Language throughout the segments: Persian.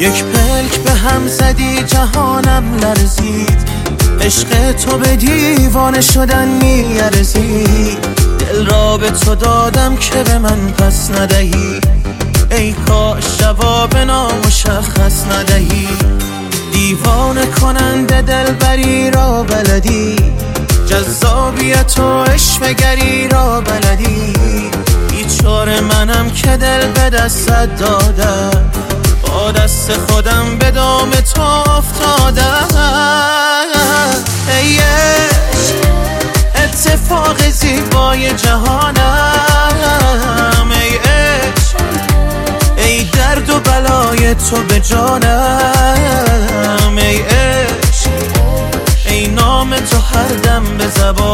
یک پلک به هم زدی جهانم لرزید، عشق تو به دیوانه شدن میارزید. دل را به تو دادم که به من پس ندهی، ای کاش جواب نامشخص ندهی. دیوانه کننده دلبری را بلدی، جذابیت و عشوه‌گری را بلدی. بیچاره منم که دل به دستت دادم، با دست خودم به دام تو افتادم. ای عشق اتفاق زیبای جهانم، ای عشق ای درد و بلای تو به جانم، ای عشق ای نام تو هر دم به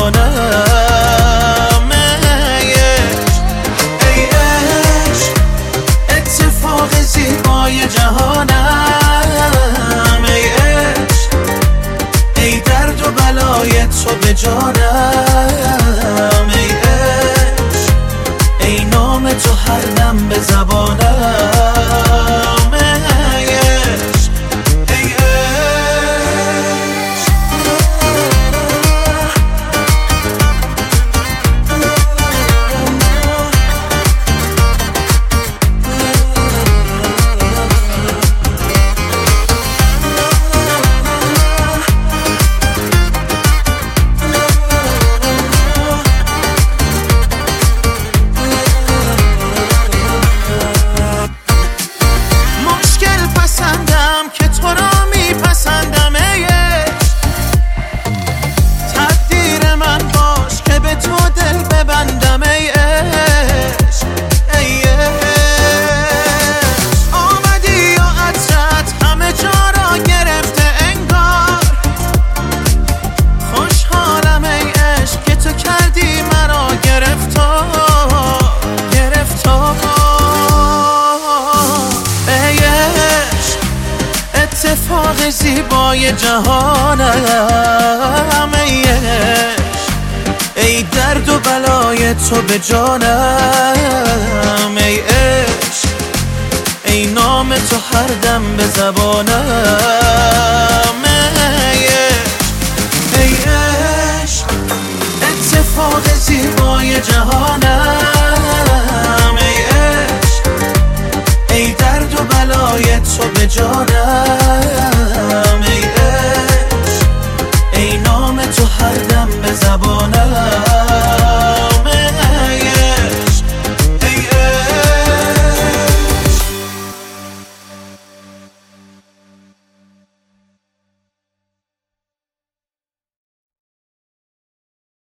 زبانم. ای عشق ای عشق اتفاق زیبای جهانم، ای عشق ای درد و بلای تو به جانم، ای عشق ای نام تو هر دم به زبانم. که تو را میپسندم، ای عشق تقدیر من باش که به تو دل ببندم، ای عشق ای عشق آمدی و عطرت همه جا را گرفته انگار. خوشحالم ای عشق که تو کردی مرا گرفتار. اتفاق زیبای جهانم، ای عشق ای درد و بلای تو به جانم، ای عشق ای نام تو هر دم به زبانم.